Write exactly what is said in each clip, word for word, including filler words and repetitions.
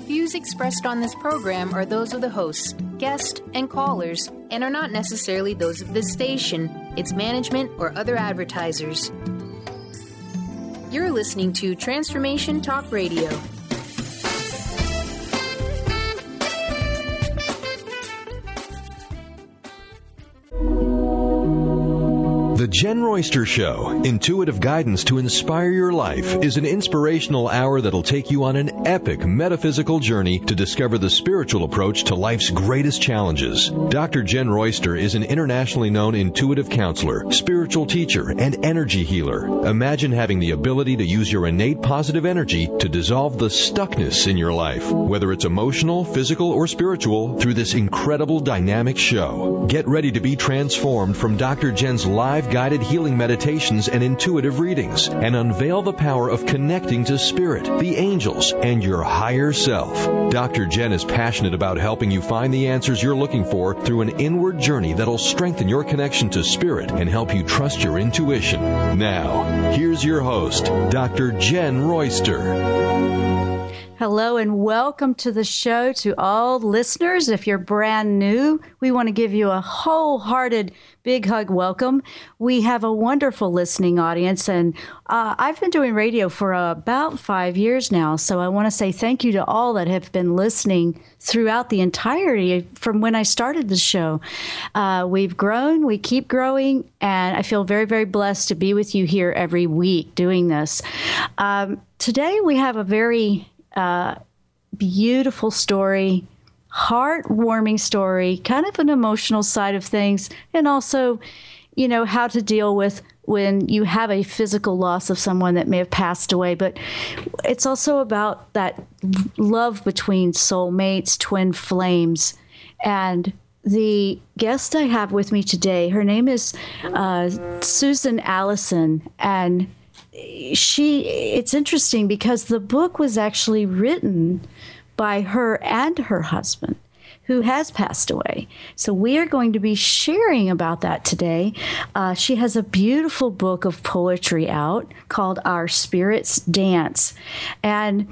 views expressed on this program are those of the hosts, guests, and callers, and are not necessarily those of this station, its management, or other advertisers. You're listening to Transformation Talk Radio. The Jen Royster Show, intuitive guidance to inspire your life, is an inspirational hour that'll take you on an epic metaphysical journey to discover the spiritual approach to life's greatest challenges. Doctor Jen Royster is an internationally known intuitive counselor, spiritual teacher, and energy healer. Imagine having the ability to use your innate positive energy to dissolve the stuckness in your life, whether it's emotional, physical, or spiritual, through this incredible dynamic show. Get ready to be transformed from Doctor Jen's live guided healing meditations and intuitive readings, and unveil the power of connecting to spirit, the angels, and your higher self. Doctor Jen is passionate about helping you find the answers you're looking for through an inward journey that'll strengthen your connection to spirit and help you trust your intuition. Now, here's your host, Doctor Jen Royster. Hello and welcome to the show to all listeners. If you're brand new, we want to give you a wholehearted big hug welcome. We have a wonderful listening audience, and uh, I've been doing radio for uh, about five years now, so I want to say thank you to all that have been listening throughout the entirety from when I started the show. Uh, we've grown, we keep growing, and I feel very, very blessed to be with you here every week doing this. Um, today we have a very Uh, beautiful story, heartwarming story, kind of an emotional side of things, and also, you know, how to deal with when you have a physical loss of someone that may have passed away. But it's also about that love between soulmates, twin flames. And the guest I have with me today, her name is uh, Susan Allison, and She, it's interesting because the book was actually written by her and her husband, who has passed away. So we are going to be sharing about that today. Uh, she has a beautiful book of poetry out called Our Spirits Dance. And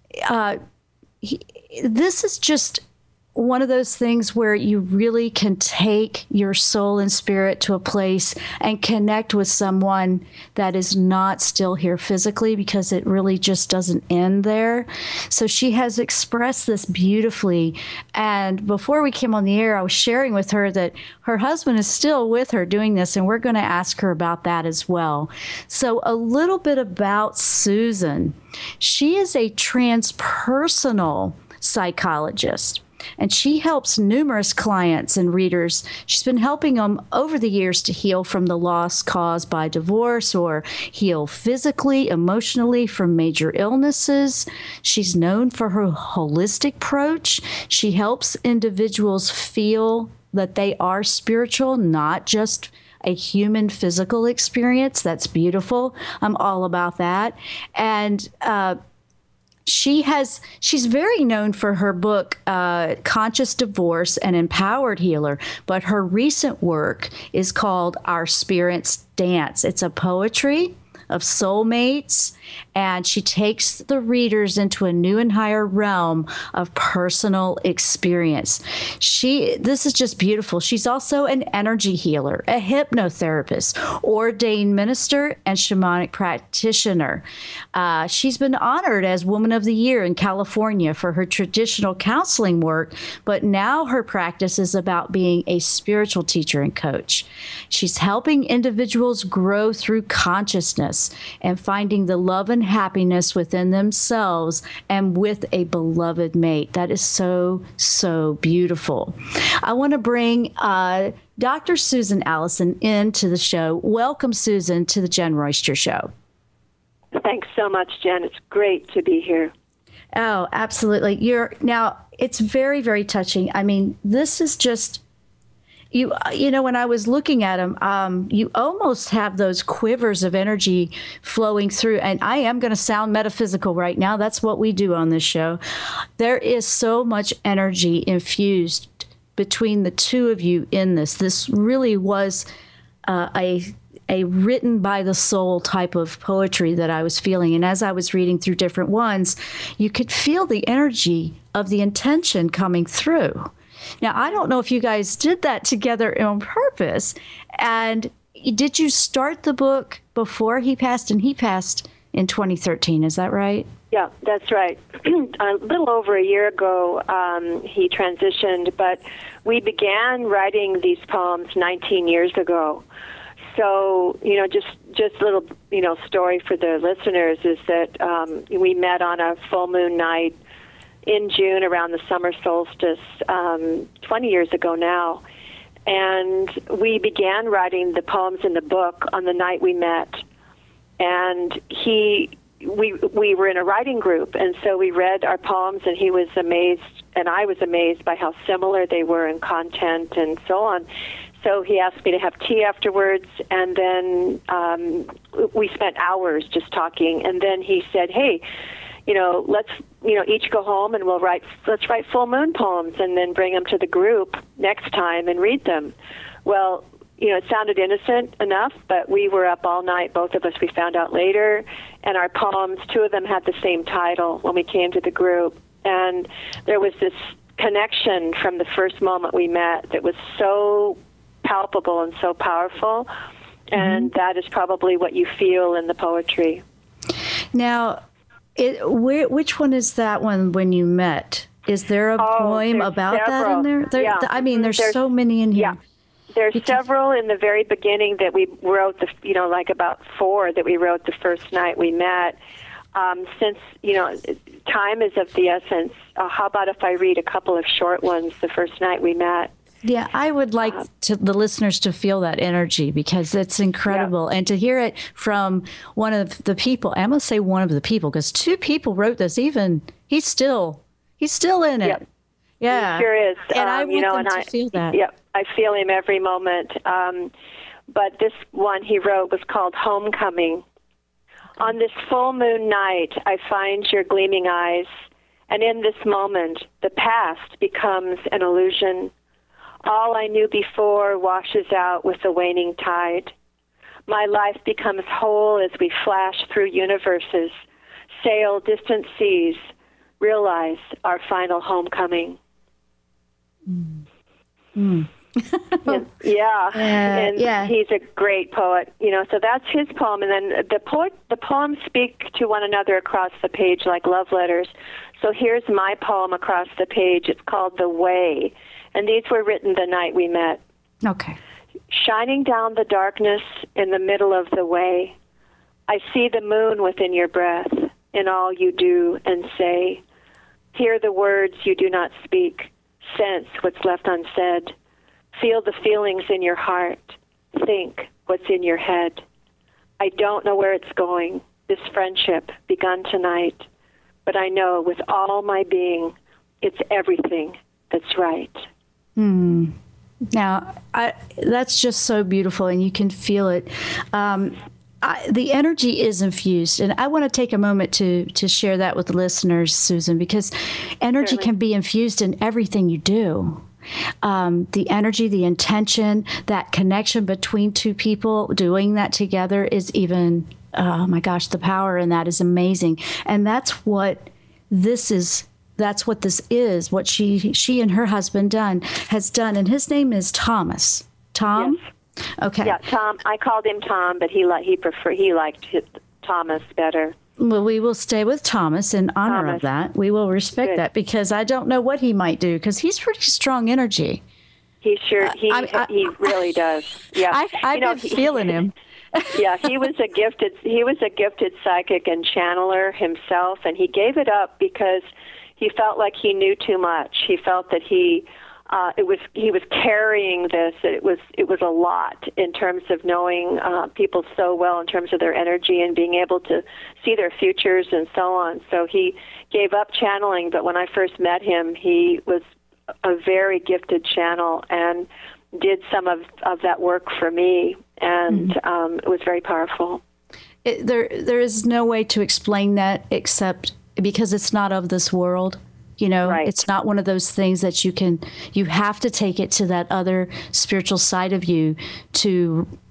uh, he, this is just one of those things where you really can take your soul and spirit to a place and connect with someone that is not still here physically, because it really just doesn't end there. So she has expressed this beautifully. And before we came on the air, I was sharing with her that her husband is still with her doing this, and we're going to ask her about that as well. So a little bit about Susan. She is a transpersonal psychologist, and she helps numerous clients and readers. She's been helping them over the years to heal from the loss caused by divorce, or heal physically, emotionally from major illnesses. She's known for her holistic approach. She helps individuals feel that they are spiritual, not just a human physical experience. That's beautiful. I'm all about that. And uh, She has, she's very known for her book, uh, Conscious Divorce, an Empowered Healer, but her recent work is called Our Spirits Dance. It's a poetry of soulmates, and she takes the readers into a new and higher realm of personal experience. She, this is just beautiful. She's also an energy healer, a hypnotherapist, ordained minister, and shamanic practitioner. Uh, she's been honored as Woman of the Year in California for her traditional counseling work, but now her practice is about being a spiritual teacher and coach. She's helping individuals grow through consciousness and finding the love and happiness within themselves and with a beloved mate. That is so, so beautiful. I want to bring uh, Doctor Susan Allison into the show. Welcome, Susan, to the Jen Royster Show. Thanks so much, Jen. It's great to be here. Oh, absolutely. You're now, it's very, very touching. I mean, this is just, You you know, when I was looking at them, um, you almost have those quivers of energy flowing through. And I am going to sound metaphysical right now. That's what we do on this show. There is so much energy infused between the two of you in this. This really was uh, a a written by the soul type of poetry that I was feeling. And as I was reading through different ones, you could feel the energy of the intention coming through. Now, I don't know if you guys did that together on purpose. And did you start the book before he passed? And he passed in twenty thirteen, is that right? Yeah, that's right. A little over a year ago, um, he transitioned, but we began writing these poems nineteen years ago. So, you know, just just a little, you know, story for the listeners is that um, we met on a full moon night in June around the summer solstice um, twenty years ago now. And we began writing the poems in the book on the night we met. And he, we, we were in a writing group, and so we read our poems, and he was amazed, and I was amazed by how similar they were in content and so on. So he asked me to have tea afterwards, and then um, we spent hours just talking. And then he said, "Hey, you know, let's you know each go home and we'll write. Let's write full moon poems, and then bring them to the group next time and read them." Well, you know, it sounded innocent enough, but we were up all night. Both of us. We found out later, and our poems, two of them had the same title when we came to the group, and there was this connection from the first moment we met that was so palpable and so powerful, and mm-hmm. that is probably what you feel in the poetry. Now, it, where, which one is that one when you met? Is there a oh, poem about several. that in there? there yeah. I mean, there's, there's so many in here. Yeah. There's because, several in the very beginning that we wrote, the you know, like about four that we wrote the first night we met. Um, since, you know, time is of the essence, uh, how about if I read a couple of short ones the first night we met? Yeah, I would like uh, to, the listeners to feel that energy because it's incredible. Yeah. And to hear it from one of the people, I'm going to say one of the people, because two people wrote this, even, he's still, he's still in it. Yep. Yeah. He sure is. And um, I want you know, them and to I, feel that. Yep, I feel him every moment. Um, but this one he wrote was called Homecoming. On this full moon night, I find your gleaming eyes, and in this moment, the past becomes an illusion. All I knew before washes out with the waning tide. My life becomes whole as we flash through universes, sail distant seas, realize our final homecoming. Mm. Mm. yeah, uh, and yeah. he's a great poet. You know, so that's his poem, and then the poet, the poems speak to one another across the page like love letters. So here's my poem across the page. It's called The Way. And these were written the night we met. Okay. Shining down the darkness in the middle of the way, I see the moon within your breath, in all you do and say. Hear the words you do not speak, sense what's left unsaid. Feel the feelings in your heart, think what's in your head. I don't know where it's going, this friendship begun tonight, but I know with all my being, it's everything that's right. Hmm. Now, I, that's just so beautiful, and you can feel it. Um, I, the energy is infused, and I want to take a moment to to share that with the listeners, Susan, because energy Certainly. can be infused in everything you do. Um, the energy, the intention, that connection between two people doing that together is even, oh my gosh, the power in that is amazing. And that's what this is. That's what this is, what she she and her husband done has done. And his name is Thomas. Tom? Yes. Okay. Yeah, Tom. I called him Tom, but he li- he prefer he liked his, Thomas better. Well, we will stay with Thomas in honor Thomas. of that. We will respect Good. that because I don't know what he might do because he's pretty strong energy. He sure he I, I, he really does. Yeah, I, I've you know, been he, feeling him. yeah, he was a gifted he was a gifted psychic and channeler himself, and he gave it up because he felt like he knew too much. He felt that he uh, it was he was carrying this. It was it was a lot in terms of knowing uh, people so well in terms of their energy and being able to see their futures and so on. So he gave up channeling. But when I first met him, he was a very gifted channel and did some of, of that work for me, and mm-hmm. um, it was very powerful. It, there there is no way to explain that except because it's not of this world. You know, right. It's not one of those things that you can, you have to take it to that other spiritual side of you to,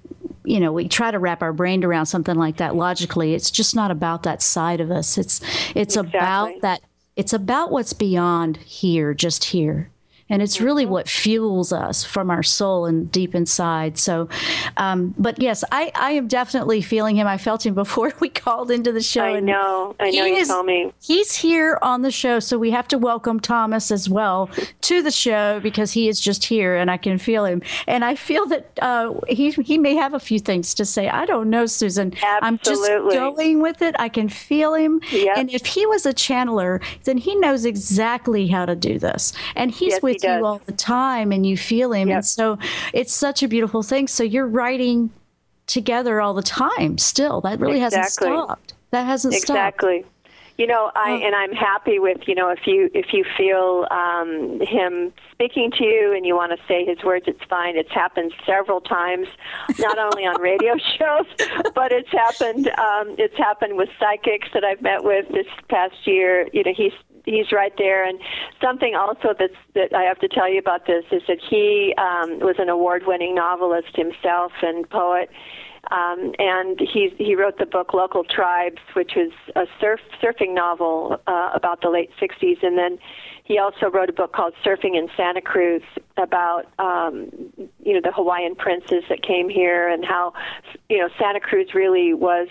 you know, we try to wrap our brain around something like that logically. It's just not about that side of us. It's it's exactly. about that. It's about what's beyond here, just here. And it's really what fuels us from our soul and deep inside. So, um, but yes, I, I am definitely feeling him. I felt him before we called into the show. I know. I know you is, told me. He's here on the show. So we have to welcome Thomas as well to the show because he is just here and I can feel him. And I feel that uh, he, he may have a few things to say. I don't know, Susan. Absolutely. I'm just going with it. I can feel him. Yep. And if he was a channeler, then he knows exactly how to do this. And he's yes, with he you all the time and you feel him. Yep. And so it's such a beautiful thing. So you're writing together all the time still. That really exactly. hasn't stopped. That hasn't exactly. stopped. You know, I oh. and I'm happy with, you know, if you if you feel um, him speaking to you and you want to say his words, it's fine. It's happened several times, not only on radio shows, but it's happened um, it's happened with psychics that I've met with this past year. You know, he's He's right there. And something also that's, that I have to tell you about this is that he um, was an award-winning novelist himself and poet. Um, and he he wrote the book Local Tribes, which was a surf surfing novel uh, about the late sixties. And then he also wrote a book called Surfing in Santa Cruz about, um, you know, the Hawaiian princes that came here and how, you know, Santa Cruz really was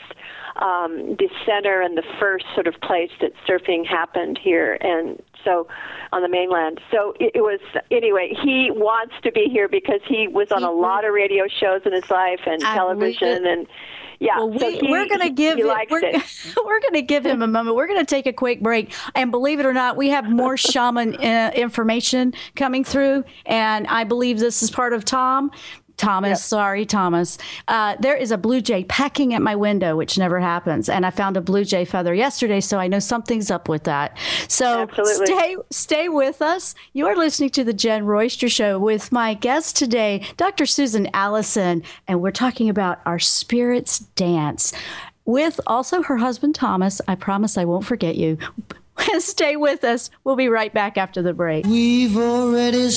um, the center and the first sort of place that surfing happened here. And so on the mainland. So it, it was, anyway, he wants to be here because he was on a lot of radio shows in his life and I television and yeah, well, we, so he, we're going to give him, we're, we're going to give him a moment. We're going to take a quick break, and believe it or not, we have more shaman uh, information coming through, and I believe this is part of Tom. Thomas, yep. sorry, Thomas. Uh, there is a blue jay pecking at my window, which never happens. And I found a blue jay feather yesterday, so I know something's up with that. So Absolutely. stay stay with us. You are listening to the Jen Royster Show with my guest today, Doctor Susan Allison, and we're talking about our spirits dance with also her husband, Thomas. I promise I won't forget you. Stay with us. We'll be right back after the break. We've already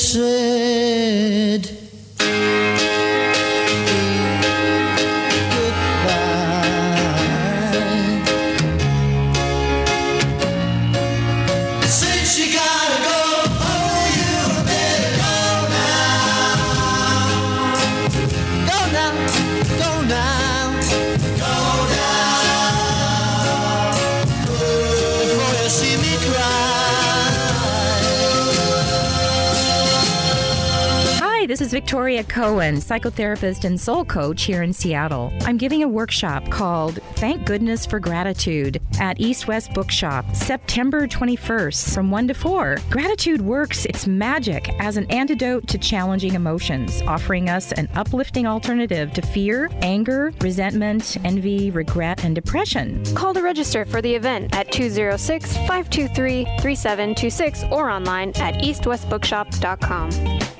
said This is Victoria Cohen, psychotherapist and soul coach here in Seattle. I'm giving a workshop called Thank Goodness for Gratitude at East West Bookshop, September twenty-first from one to four. Gratitude works its magic as an antidote to challenging emotions, offering us an uplifting alternative to fear, anger, resentment, envy, regret, and depression. Call to register for the event at two oh six, five two three, three seven two six or online at east west bookshop dot com.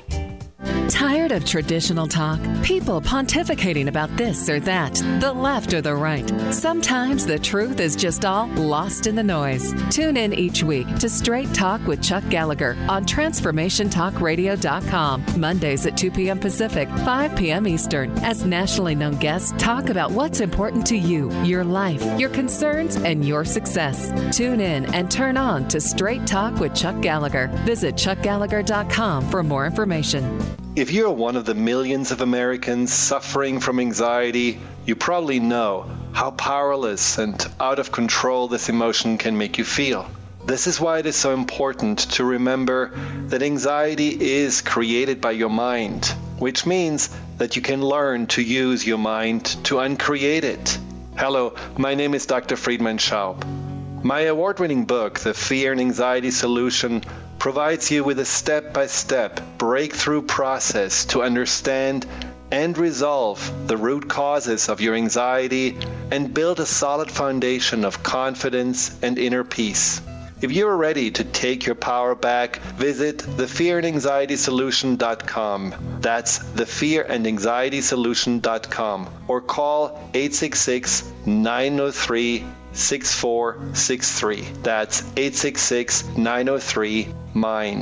Tired of traditional talk? People pontificating about this or that, the left or the right. Sometimes the truth is just all lost in the noise. Tune in each week to Straight Talk with Chuck Gallagher on transformation talk radio dot com. Mondays at two p.m. Pacific, five p.m. Eastern, as nationally known guests talk about what's important to you, your life, your concerns, and your success. Tune in and turn on to Straight Talk with Chuck Gallagher. Visit chuck gallagher dot com for more information. If you're one of the millions of Americans suffering from anxiety, you probably know how powerless and out of control this emotion can make you feel. This is why it is so important to remember that anxiety is created by your mind, which means that you can learn to use your mind to uncreate it. Hello, my name is Doctor Friedemann Schaub. My award-winning book, The Fear and Anxiety Solution, provides you with a step-by-step breakthrough process to understand and resolve the root causes of your anxiety and build a solid foundation of confidence and inner peace. If you're ready to take your power back, visit the fear and anxiety solution dot com. That's the fear and anxiety solution dot com or call eight six six, nine oh three, six four six three. That's eight six six, nine oh three, MIND.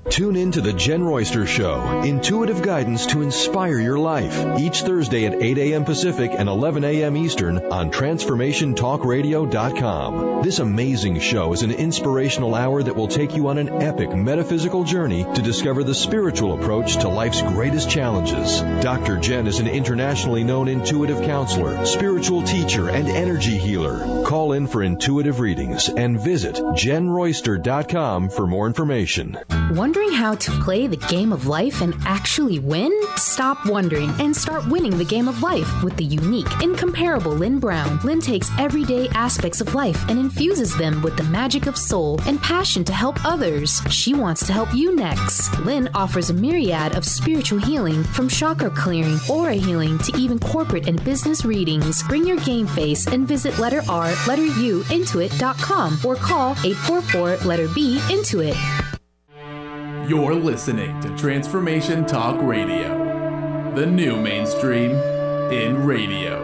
Tune in to The Jen Royster Show, intuitive guidance to inspire your life, each Thursday at eight a.m. Pacific and eleven a.m. Eastern on transformation talk radio dot com. This amazing show is an inspirational hour that will take you on an epic metaphysical journey to discover the spiritual approach to life's greatest challenges. Doctor Jen is an internationally known intuitive counselor, spiritual teacher, and energy healer. Call in for intuitive readings and visit jen royster dot com for more information. Wondering how to play the game of life and actually win? Stop wondering and start winning the game of life with the unique, incomparable Lynn Brown. Lynn takes everyday aspects of life and infuses them with the magic of soul and passion to help others. She wants to help you next. Lynn offers a myriad of spiritual healing, from chakra clearing, aura healing, to even corporate and business readings. Bring your game face and visit letter R, letter U, intuit dot com or call eight four four, letter B, Intuit. You're listening to Transformation Talk Radio, the new mainstream in radio.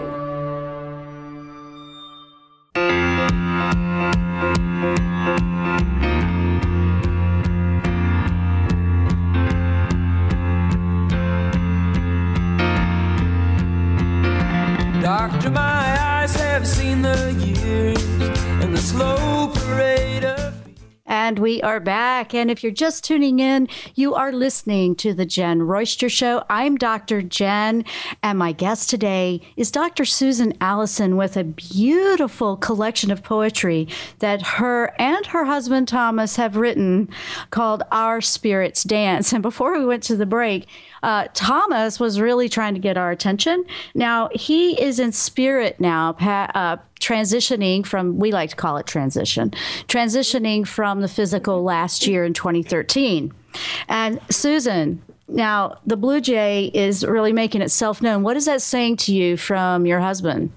Doctor, my eyes have seen the years and the slow parade of... And we are back. And if you're just tuning in, you are listening to The Jen Royster Show. I'm Doctor Jen, and my guest today is Doctor Susan Allison with a beautiful collection of poetry that her and her husband Thomas have written called Our Spirits Dance. And before we went to the break, uh, Thomas was really trying to get our attention. Now, he is in spirit now, pa- uh, transitioning from, we like to call it transition, transitioning from the physical last year in twenty thirteen. And Susan, now the Blue Jay is really making itself known. What is that saying to you from your husband?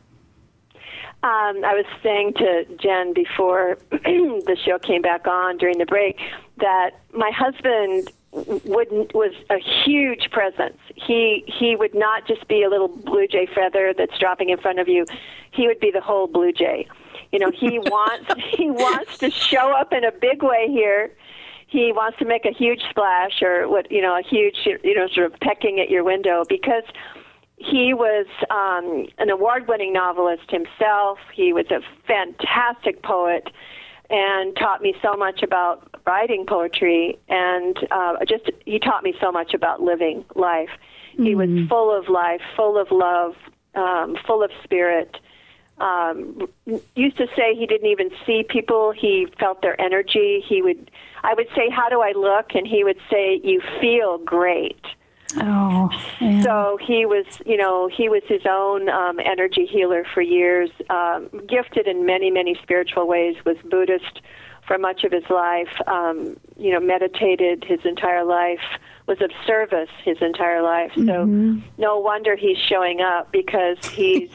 Um, I was saying to Jen before the show came back on during the break that my husband wouldn't was a huge presence. He he would not just be a little blue jay feather that's dropping in front of you. He would be the whole blue jay. You know, he wants he wants to show up in a big way here. He wants to make a huge splash, or what you know, a huge you know sort of pecking at your window, because he was um, an award-winning novelist himself. He was a fantastic poet and taught me so much about writing poetry, and uh, just he taught me so much about living life. Mm-hmm. He was full of life, full of love, um, full of spirit. Um, used to say he didn't even see people. He felt their energy. He would, I would say, "How do I look?" And he would say, "You feel great." Oh, yeah. So he was, you know, he was his own um, energy healer for years, um, gifted in many, many spiritual ways, was Buddhist for much of his life, um, you know, meditated his entire life, was of service his entire life. So mm-hmm. no wonder he's showing up, because he's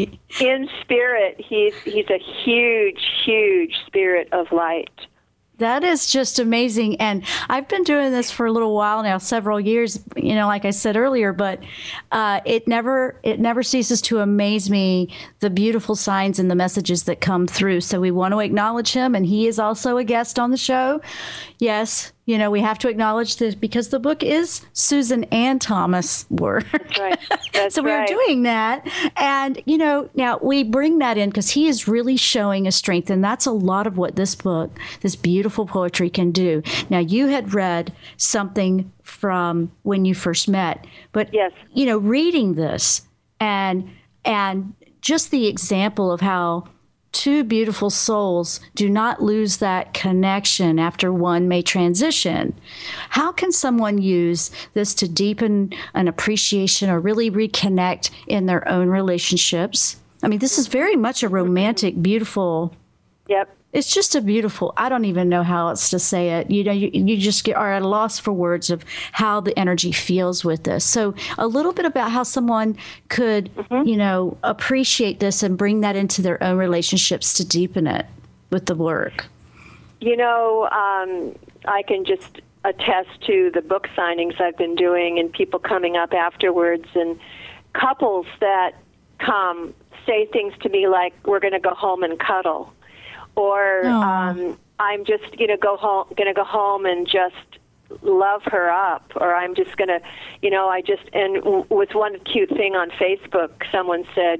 in spirit. He's he's a huge, huge spirit of light. That is just amazing. And I've been doing this for a little while now, several years, you know, like I said earlier, but uh, it never it never ceases to amaze me, the beautiful signs and the messages that come through. So we want to acknowledge him. And he is also a guest on the show. Yes, you know, we have to acknowledge this because the book is Susan and Thomas' work. That's right. That's so we right. are doing that. And, you know, now we bring that in because he is really showing a strength. And that's a lot of what this book, this beautiful poetry can do. Now, you had read something from when you first met. But, yes. you know, reading this and and just the example of how two beautiful souls do not lose that connection after one may transition. How can someone use this to deepen an appreciation or really reconnect in their own relationships? I mean, this is very much a romantic, beautiful. Yep. It's just a beautiful, I don't even know how else to say it. You know, you, you just get, are at a loss for words of how the energy feels with this. So a little bit about how someone could, mm-hmm. you know, appreciate this and bring that into their own relationships to deepen it with the work. You know, um, I can just attest to the book signings I've been doing and people coming up afterwards, and couples that come say things to me like, "We're going to go home and cuddle." Or um, I'm just, you know, go home, going to go home and just love her up, or I'm just going to, you know, I just, and with one cute thing on Facebook, someone said,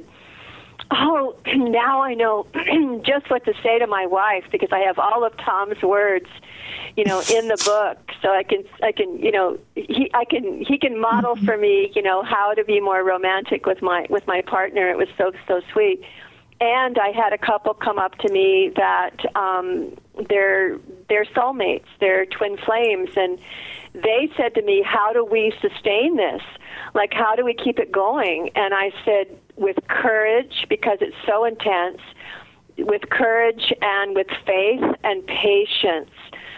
oh, now I know just what to say to my wife, because I have all of Tom's words, you know, in the book. So I can, I can, you know, he, I can, he can model for me, you know, how to be more romantic with my, with my partner. It was so, so sweet. And I had a couple come up to me that um, they're, they're soulmates, they're twin flames. And they said to me, how do we sustain this? Like, how do we keep it going? And I said, with courage, because it's so intense, with courage and with faith and patience.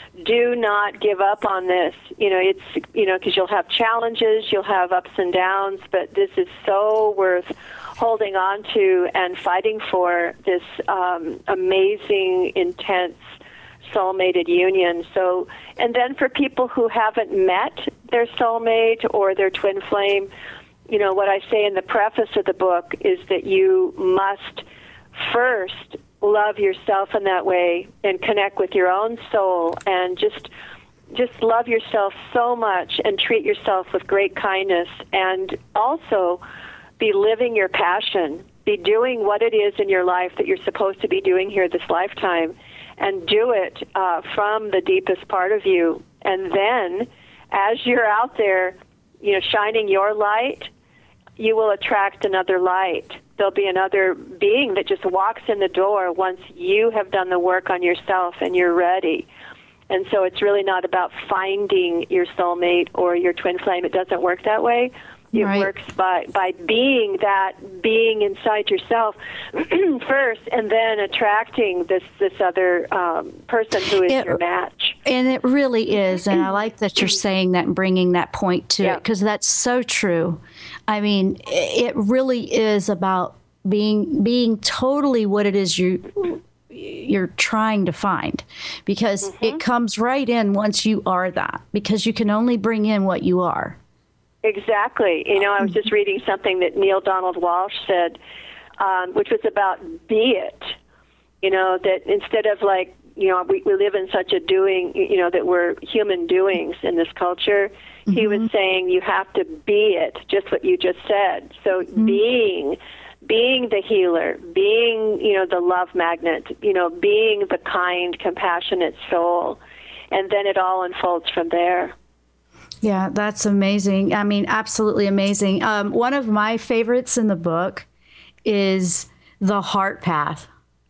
Do not give up on this. You know, it's, you know, because you'll have challenges, you'll have ups and downs, but this is so worth holding on to and fighting for, this um, amazing, intense, soulmated union. So, and then for people who haven't met their soulmate or their twin flame, you know, what I say in the preface of the book is that you must first love yourself in that way and connect with your own soul, and just just love yourself so much and treat yourself with great kindness, and also be living your passion, be doing what it is in your life that you're supposed to be doing here this lifetime, and do it uh, from the deepest part of you. And then as you're out there, you know, shining your light, you will attract another light. There'll be another being that just walks in the door once you have done the work on yourself and you're ready. And so it's really not about finding your soulmate or your twin flame. It doesn't work that way. It right. works by, by being that being inside yourself first, and then attracting this, this other um, person who is it, your match. And it really is. And I like that you're saying that and bringing that point to yeah. it, because that's so true. I mean, it really is about being being totally what it is you you're trying to find, because mm-hmm. it comes right in once you are that, because you can only bring in what you are. Exactly. You know, I was just reading something that Neil Donald Walsh said, um, which was about be it. You know, that instead of like, you know, we, we live in such a doing, you know, that we're human doings in this culture. Mm-hmm. He was saying you have to be it, just what you just said. So mm-hmm. being, being the healer, being, you know, the love magnet, you know, being the kind, compassionate soul, and then it all unfolds from there. Yeah, that's amazing. I mean, absolutely amazing. Um, one of my favorites in the book is the heart path.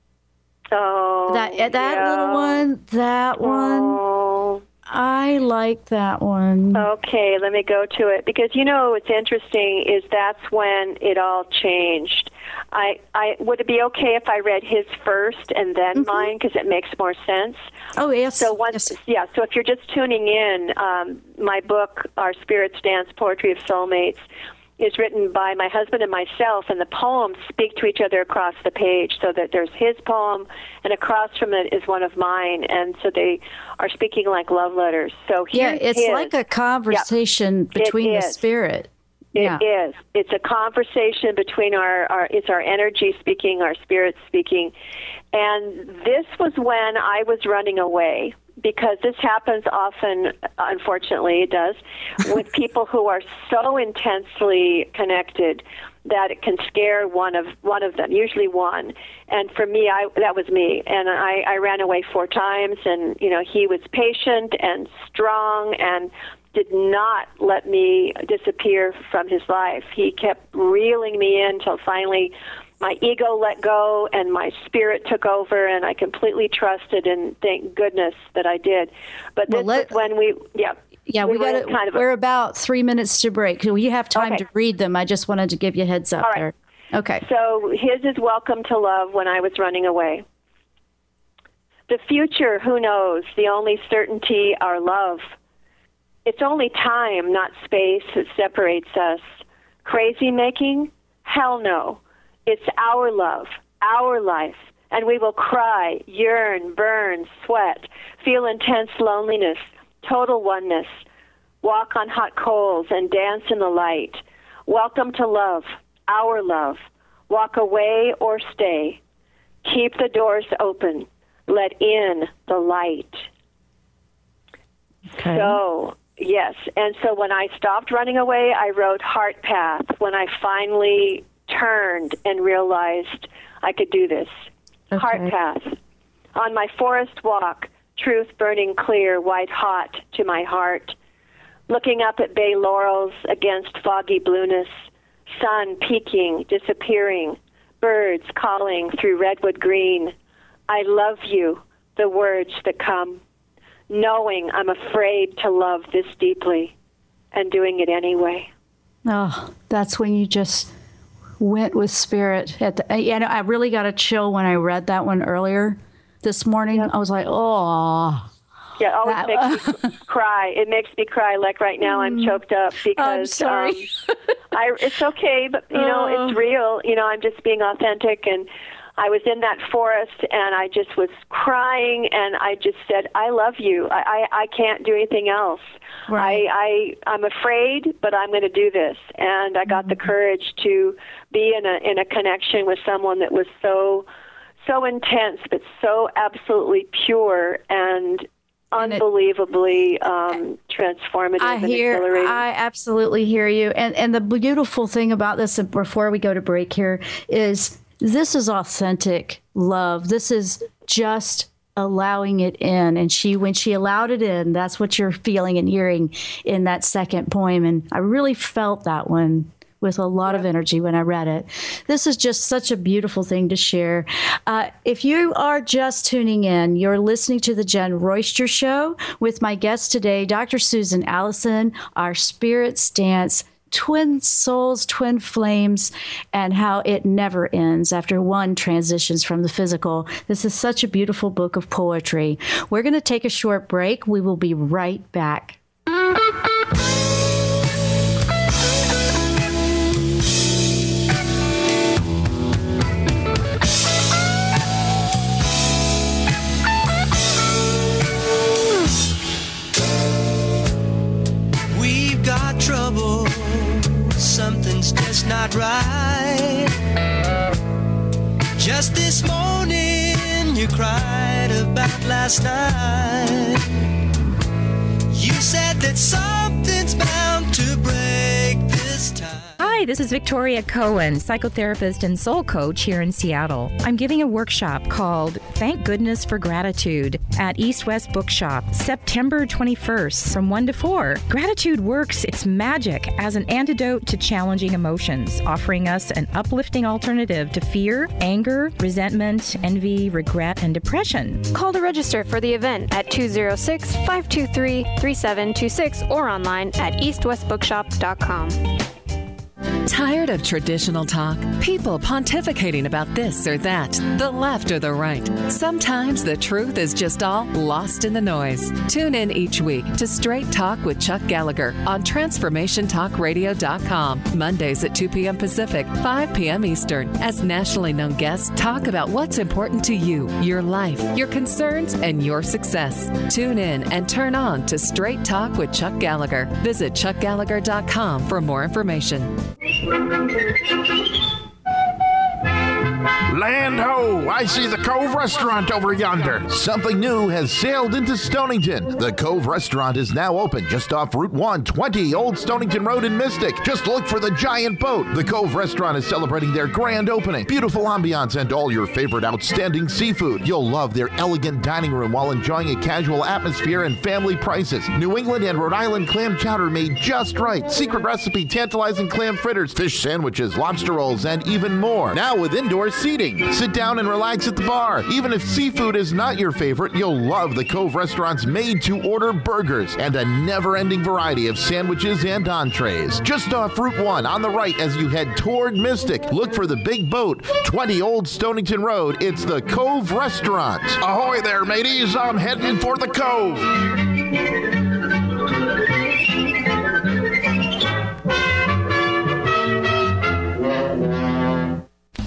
Oh, that that yeah. little one, that one. Oh. I like that one. Okay, let me go to it, because you know what's interesting is that's when it all changed. I, I would it be okay if I read his first and then mm-hmm. mine, because it makes more sense? Oh yes. So once, yes. yeah. So if you're just tuning in, um, my book, Our Spirits Dance: Poetry of Soulmates, is written by my husband and myself, and the poems speak to each other across the page, so that there's his poem, and across from it is one of mine, and so they are speaking like love letters. So yeah, it's his. like a conversation yep. between the spirit. It yeah. is. It's a conversation between our, our, it's our energy speaking, our spirit speaking. And this was when I was running away, because this happens often, unfortunately it does, with people who are so intensely connected that it can scare one of one of them, usually one. And for me, I that was me. And I, I ran away four times, and, you know, he was patient and strong and did not let me disappear from his life. He kept reeling me in until finally my ego let go and my spirit took over, and I completely trusted, and thank goodness that I did. But well, this let, was when we, yeah. Yeah, we, we got kind of we're a, about three minutes to break. So you have time okay. to read them. I just wanted to give you a heads up All right. there. Okay. So his is Welcome to Love when I was running away. The future, who knows? The only certainty, our love. It's only time, not space, that separates us. Crazy making? Hell no. It's our love, our life, and we will cry, yearn, burn, sweat, feel intense loneliness, total oneness, walk on hot coals and dance in the light. Welcome to love, our love. Walk away or stay. Keep the doors open. Let in the light. Okay. So, yes. And so when I stopped running away, I wrote Heart Path when I finally turned and realized I could do this. Okay. Heart Path. On my forest walk, truth burning clear, white hot to my heart. Looking up at bay laurels against foggy blueness, sun peeking, disappearing, birds calling through redwood green. I love you, the words that come, knowing I'm afraid to love this deeply and doing it anyway. Oh, that's when you just went with spirit. At the, and I really got a chill when I read that one earlier this morning. Yep. I was like, oh. Yeah, it always that, makes me cry. It makes me cry. Like right now, I'm choked up because I'm sorry. um, I, it's okay, but you know, oh. it's real. You know, I'm just being authentic, and I was in that forest, and I just was crying, and I just said, "I love you. I, I, I can't do anything else. Right. I, I, I'm afraid, but I'm going to do this." And I got mm-hmm. the courage to be in a in a connection with someone that was so, so intense, but so absolutely pure and unbelievably um, transformative I and hear, exhilarating. I absolutely hear you. And and the beautiful thing about this, and before we go to break here, is this is authentic love. This is just allowing it in. And she, when she allowed it in, that's what you're feeling and hearing in that second poem. And I really felt that one with a lot of energy when I read it. This is just such a beautiful thing to share. Uh, if you are just tuning in, you're listening to the Jen Royster Show with my guest today, Doctor Susan Allison, our Spirits Dance, twin souls, twin flames, and how it never ends after one transitions from the physical. This is such a beautiful book of poetry. We're going to take a short break. We will be right back. Trouble, something's just not right. Just this morning you cried about last night. You said that something's bound to break this time. Hi, this is Victoria Cohen, psychotherapist and soul coach here in Seattle. I'm giving a workshop called Thank Goodness for Gratitude at East West Bookshop, September twenty-first from one to four. Gratitude works its magic as an antidote to challenging emotions, offering us an uplifting alternative to fear, anger, resentment, envy, regret, and depression. Call to register for the event at two oh six, five two three, three seven two six or online at east west bookshop dot com. Tired of traditional talk? People pontificating about this or that, the left or the right. Sometimes the truth is just all lost in the noise. Tune in each week to Straight Talk with Chuck Gallagher on transformation talk radio dot com. Mondays at two p.m. Pacific, five p.m. Eastern, as nationally known guests talk about what's important to you, your life, your concerns, and your success. Tune in and turn on to Straight Talk with Chuck Gallagher. Visit chuck gallagher dot com for more information. Land ho! I see the Cove Restaurant over yonder. Something new has sailed into Stonington. The Cove Restaurant is now open just off Route one twenty, Old Stonington Road in Mystic. Just look for the giant boat. The Cove Restaurant is celebrating their grand opening. Beautiful ambiance and all your favorite outstanding seafood. You'll love their elegant dining room while enjoying a casual atmosphere and family prices. New England and Rhode Island clam chowder made just right. Secret recipe, tantalizing clam fritters, fish sandwiches, lobster rolls, and even more. Now with indoor seating. Sit down and relax at the bar. Even if seafood is not your favorite, you'll love the Cove Restaurant's made-to-order burgers and a never-ending variety of sandwiches and entrees. Just off Route one on the right as you head toward Mystic, look for the big boat, twenty Old Stonington Road. It's the Cove Restaurant. Ahoy there, mateys. I'm heading for the Cove.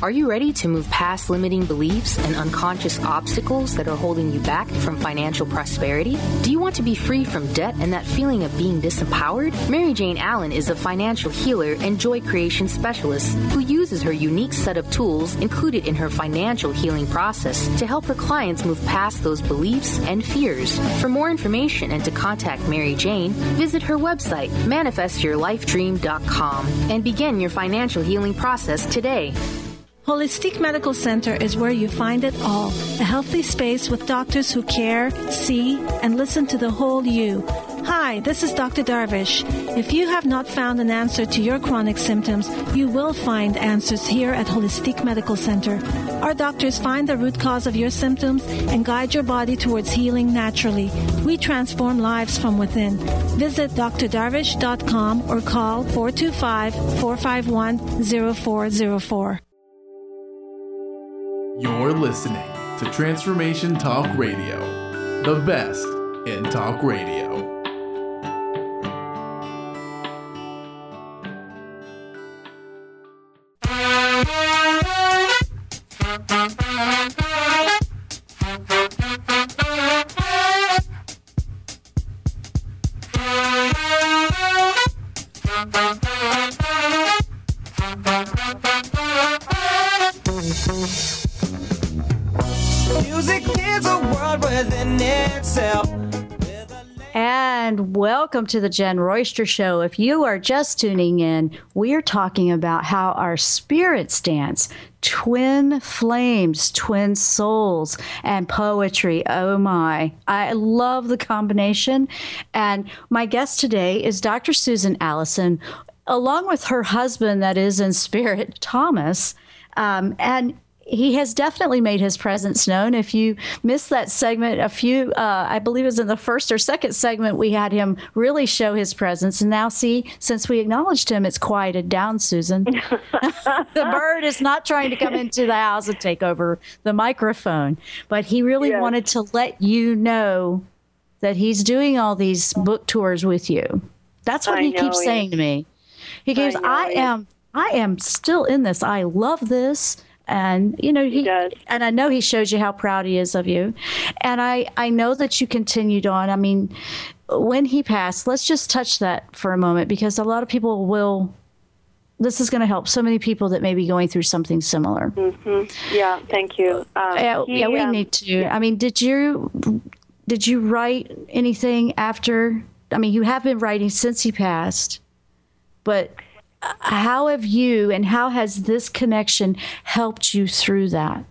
Are you ready to move past limiting beliefs and unconscious obstacles that are holding you back from financial prosperity? Do you want to be free from debt and that feeling of being disempowered? Mary Jane Allen is a financial healer and joy creation specialist who uses her unique set of tools included in her financial healing process to help her clients move past those beliefs and fears. For more information and to contact Mary Jane, visit her website, manifest your life dream dot com, and begin your financial healing process today. Holistic Medical Center is where you find it all. A healthy space with doctors who care, see, and listen to the whole you. Hi, this is Doctor Darvish. If you have not found an answer to your chronic symptoms, you will find answers here at Holistic Medical Center. Our doctors find the root cause of your symptoms and guide your body towards healing naturally. We transform lives from within. Visit d r darvish dot com or call four two five, four five one, zero four zero four. You're listening to Transformation Talk Radio, the best in talk radio. And welcome to the Jen Royster Show. If you are just tuning in, we're talking about how our spirits dance, twin flames, twin souls, and poetry. Oh my, I love the combination. And my guest today is Doctor Susan Allison, along with her husband that is in spirit, Thomas. Um, and he has definitely made his presence known. If you missed that segment, a few, uh, I believe it was in the first or second segment, we had him really show his presence. And now, see, since we acknowledged him, it's quieted down, Susan. The bird is not trying to come into the house and take over the microphone. But he really yes. wanted to let you know that he's doing all these book tours with you. That's what I he keeps it. saying to me. He goes, I, I am, I am still in this. I love this. And, you know, he, he does. And I know he shows you how proud he is of you. And I, I know that you continued on. I mean, when he passed, let's just touch that for a moment, because a lot of people will, this is going to help so many people that may be going through something similar. Mm-hmm. Yeah, thank you. Um, yeah, he, yeah, we um, need to. Yeah. I mean, did you, did you write anything after? I mean, you have been writing since he passed, but how have you and how has this connection helped you through that?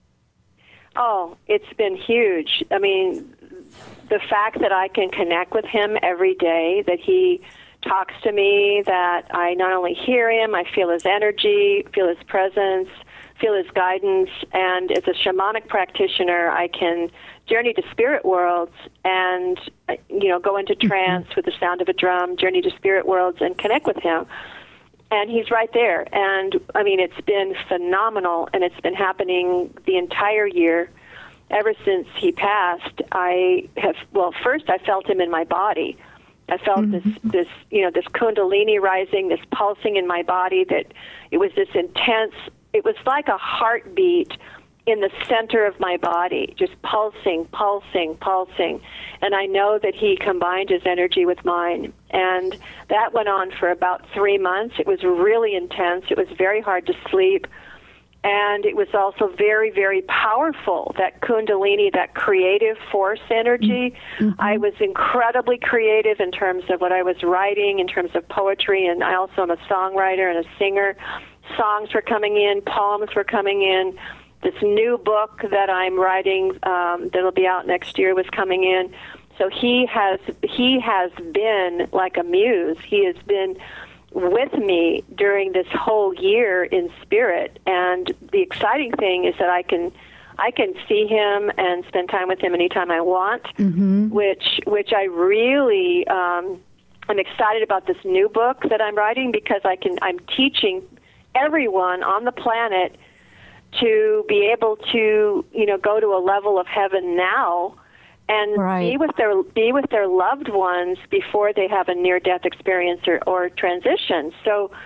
Oh, it's been huge. I mean, the fact that I can connect with him every day, that he talks to me, that I not only hear him, I feel his energy, feel his presence, feel his guidance, and as a shamanic practitioner, I can journey to spirit worlds and, you know, go into trance with the sound of a drum, journey to spirit worlds and connect with him. And he's right there. And, I mean, it's been phenomenal, and it's been happening the entire year. Ever since he passed, I have, well, first I felt him in my body. I felt mm-hmm. this, this, you know, this kundalini rising, this pulsing in my body, that it was this intense, it was like a heartbeat in the center of my body, just pulsing, pulsing, pulsing. And I know that he combined his energy with mine. And that went on for about three months. It was really intense. It was very hard to sleep. And it was also very, very powerful, that kundalini, that creative force energy. Mm-hmm. I was incredibly creative in terms of what I was writing, in terms of poetry, and I also am a songwriter and a singer. Songs were coming in, poems were coming in. This new book that I'm writing, um, that'll be out next year, was coming in. So he has he has been like a muse. He has been with me during this whole year in spirit. And the exciting thing is that I can I can see him and spend time with him anytime I want, mm-hmm. which which I really um, I'm excited about this new book that I'm writing, because I can I'm teaching everyone on the planet to be able to, you know, go to a level of heaven now and right. be with their be with their loved ones before they have a near-death experience or, or transition. So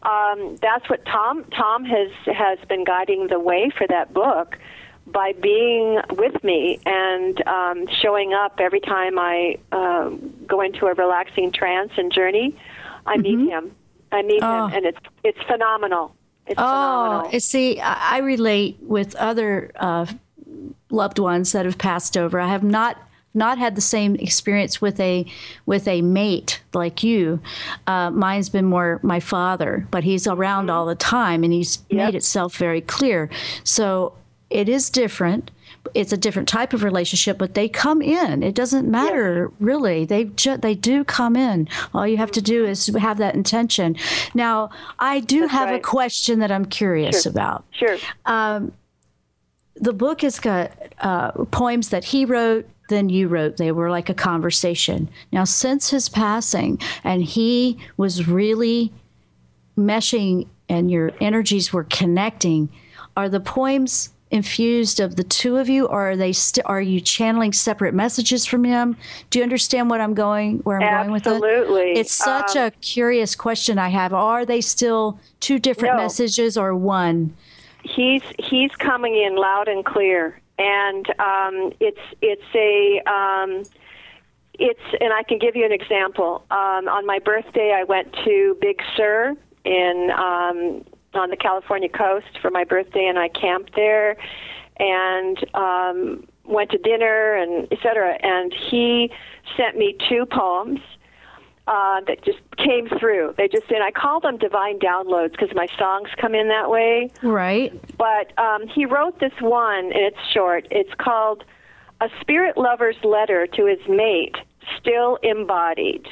um, that's what Tom Tom has has been guiding the way for that book by being with me and um, showing up every time I uh, go into a relaxing trance and journey. I Mm-hmm. meet him. I meet Oh. him, and it's it's phenomenal. It's Oh, phenomenal. it's- see, I I relate with other uh, loved ones that have passed over. I have not not had the same experience with a with a mate like you. Uh, mine's been more my father, but he's around all the time, and he's made itself very clear. So it is different. It's a different type of relationship, but they come in. It doesn't matter really. They ju- they do come in. All you have to do is have that intention. Now, I do have a question that I'm curious Sure. about. Sure. Um, the book has got uh, poems that he wrote, then you wrote. They were like a conversation. Now, since his passing, and he was really meshing and your energies were connecting, are the poems infused of the two of you, or are they st- are you channeling separate messages from him? Do you understand what I'm going where I'm going with it? Absolutely. It's such Um, a curious question I have. Are they still two different No. messages or one? He's he's coming in loud and clear, and um, it's it's a um, it's and I can give you an example. Um, on my birthday, I went to Big Sur in um, on the California coast for my birthday, and I camped there, and um, went to dinner, and et cetera. And he sent me two poems uh, that just came through. They just, and I call them divine downloads because my songs come in that way. Right. But um, he wrote this one, and it's short. It's called A Spirit Lover's Letter to His Mate, Still Embodied.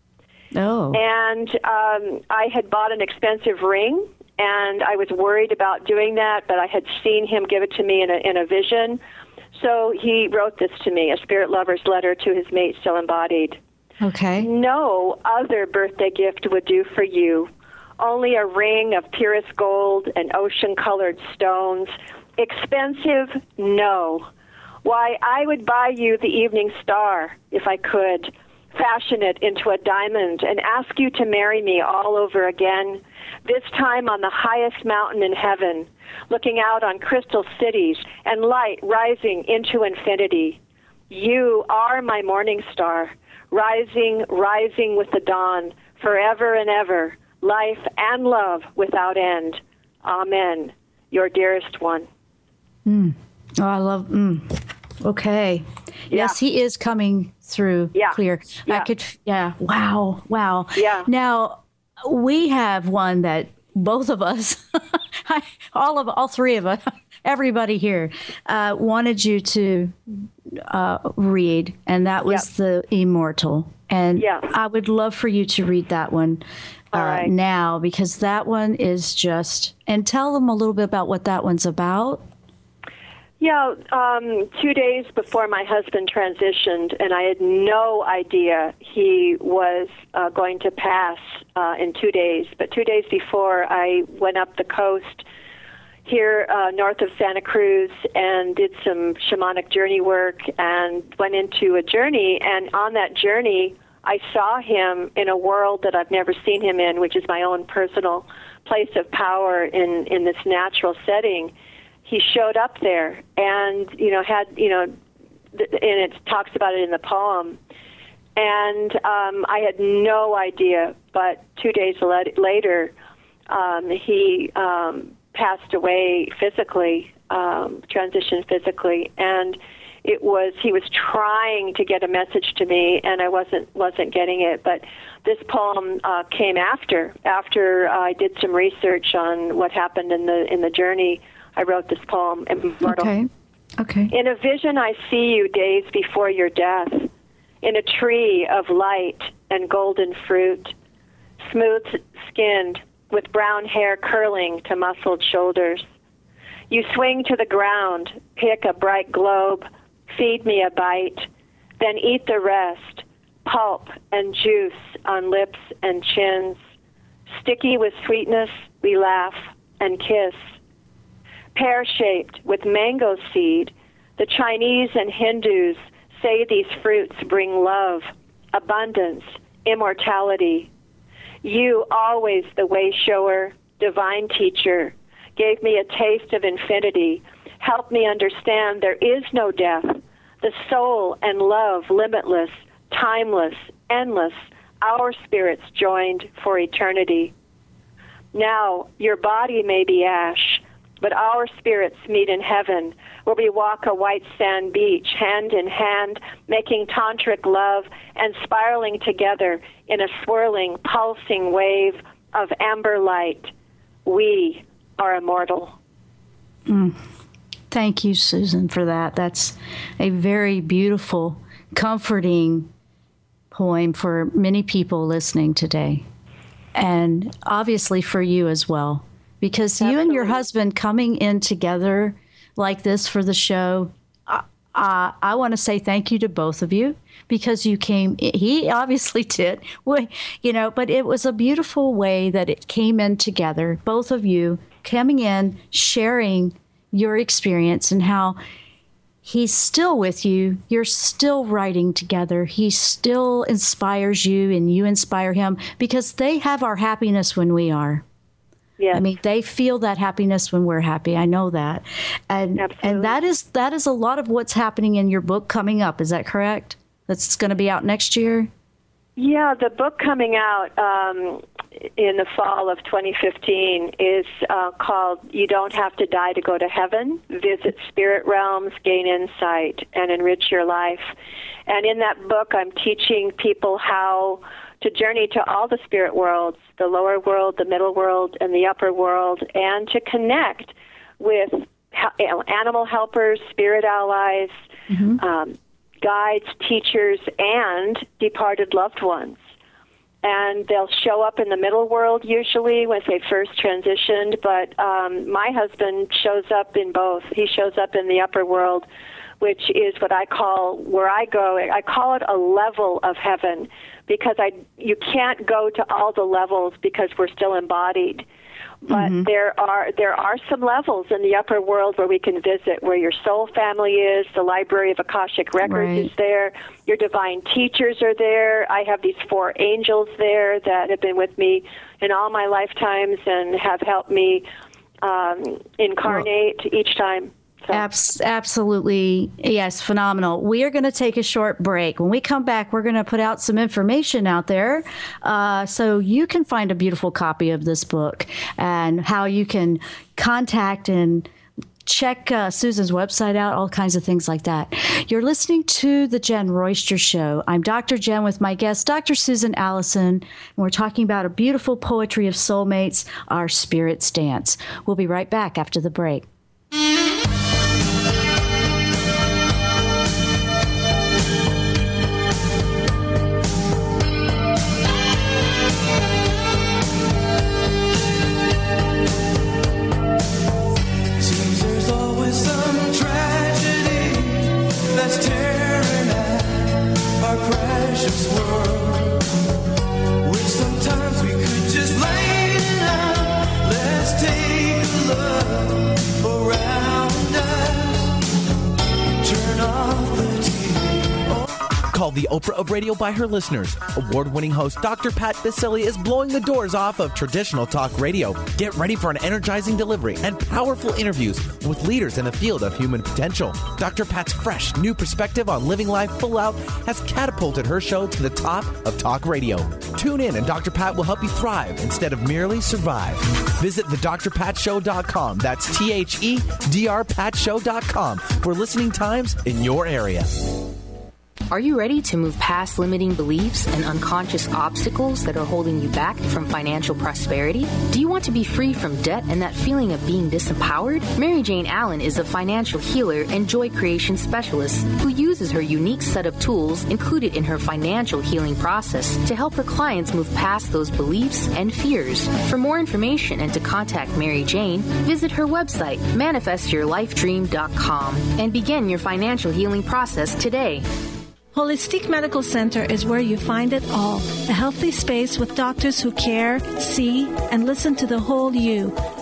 Oh. And um, I had bought an expensive ring, and I was worried about doing that, but I had seen him give it to me in a, in a vision. So he wrote this to me, A Spirit Lover's Letter to His Mate, Still Embodied. Okay. No other birthday gift would do for you. Only a ring of purest gold and ocean-colored stones. Expensive? No. Why, I would buy you the evening star if I could, fashion it into a diamond, and ask you to marry me all over again, this time on the highest mountain in heaven, looking out on crystal cities and light rising into infinity. You are my morning star, rising, rising with the dawn, forever and ever, life and love without end. Amen. Your dearest one. Mm. Oh, I love. Mm. Okay. Yes, he is coming through clear. I could. Yeah. Wow. Wow. Yeah. Now we have one that both of us, all of all three of us, everybody here, uh, wanted you to uh, read, and that was the Immortal. And I would love for you to read that one uh, right. now, because that one is just. And tell them a little bit about what that one's about. Yeah, um, two days before my husband transitioned, and I had no idea he was uh, going to pass uh, in two days. But two days before, I went up the coast here uh, north of Santa Cruz and did some shamanic journey work and went into a journey. And on that journey, I saw him in a world that I've never seen him in, which is my own personal place of power in, in this natural setting. He showed up there and, you know, had, you know, th- and it talks about it in the poem. And um, I had no idea, but two days la- later, um, he um, passed away physically, um, transitioned physically. And it was, he was trying to get a message to me, and I wasn't, wasn't getting it. But this poem uh, came after, after I did some research on what happened in the, in the journey. I wrote this poem, Immortal. Okay. Okay. In a vision I see you days before your death, in a tree of light and golden fruit, smooth-skinned, with brown hair curling to muscled shoulders. You swing to the ground, pick a bright globe, feed me a bite, then eat the rest, pulp and juice on lips and chins. Sticky with sweetness, we laugh and kiss. Pear-shaped with mango seed, the Chinese and Hindus say these fruits bring love, abundance, immortality. You, always the way shower, divine teacher, gave me a taste of infinity. Help me understand there is no death. The soul and love limitless, timeless, endless, our spirits joined for eternity. Now, your body may be ash, but our spirits meet in heaven, where we walk a white sand beach, hand in hand, making tantric love and spiraling together in a swirling, pulsing wave of amber light. We are immortal. Mm. Thank you, Susan, for that. That's a very beautiful, comforting poem for many people listening today. And obviously for you as well. Because Absolutely. You and your husband coming in together like this for the show, uh, uh, I want to say thank you to both of you, because you came, he obviously did, we, you know, but it was a beautiful way that it came in together, both of you coming in, sharing your experience and how he's still with you. You're still writing together. He still inspires you and you inspire him, because they have our happiness when we are. Yes. I mean, they feel that happiness when we're happy. I know that. And Absolutely. and that is that is a lot of what's happening in your book coming up. Is that correct? That's going to be out next year? Yeah, the book coming out um, in the fall of twenty fifteen is uh, called You Don't Have to Die to Go to Heaven. Visit Spirit Realms, Gain Insight, and Enrich Your Life. And in that book, I'm teaching people how to journey to all the spirit worlds, the lower world, the middle world, and the upper world, and to connect with animal helpers, spirit allies, mm-hmm. um, guides, teachers, and departed loved ones. And they'll show up in the middle world usually when they first transitioned, but um, my husband shows up in both. He shows up in the upper world, which is what I call, where I go, I call it a level of heaven, because I you can't go to all the levels because we're still embodied. But mm-hmm. there are there are some levels in the upper world where we can visit, where your soul family is, the Library of Akashic Records right. is there, your divine teachers are there. I have these four angels there that have been with me in all my lifetimes and have helped me um, incarnate well, each time. So. Abs- absolutely. Yes, phenomenal. We are going to take a short break. When we come back, we're going to put out some information out there uh, so you can find a beautiful copy of this book and how you can contact and check uh, Susan's website out, all kinds of things like that. You're listening to The Jen Royster Show. I'm Doctor Jen with my guest, Doctor Susan Allison, and we're talking about a beautiful poetry of soulmates, Our Spirits Dance. We'll be right back after the break. Called the Oprah of radio by her listeners, award-winning host Doctor Pat Baccili is blowing the doors off of traditional talk radio. Get ready for an energizing delivery and powerful interviews with leaders in the field of human potential. Doctor Pat's fresh, new perspective on living life full out has catapulted her show to the top of talk radio. Tune in and Doctor Pat will help you thrive instead of merely survive. Visit the dr pat show dot com. That's T H E D R pat show dot com for listening times in your area. Are you ready to move past limiting beliefs and unconscious obstacles that are holding you back from financial prosperity? Do you want to be free from debt and that feeling of being disempowered? Mary Jane Allen is a financial healer and joy creation specialist who uses her unique set of tools included in her financial healing process to help her clients move past those beliefs and fears. For more information and to contact Mary Jane, visit her website, manifest your life dream dot com, and begin your financial healing process today. Holistic Medical Center is where you find it all. A healthy space with doctors who care, see, and listen to the whole you.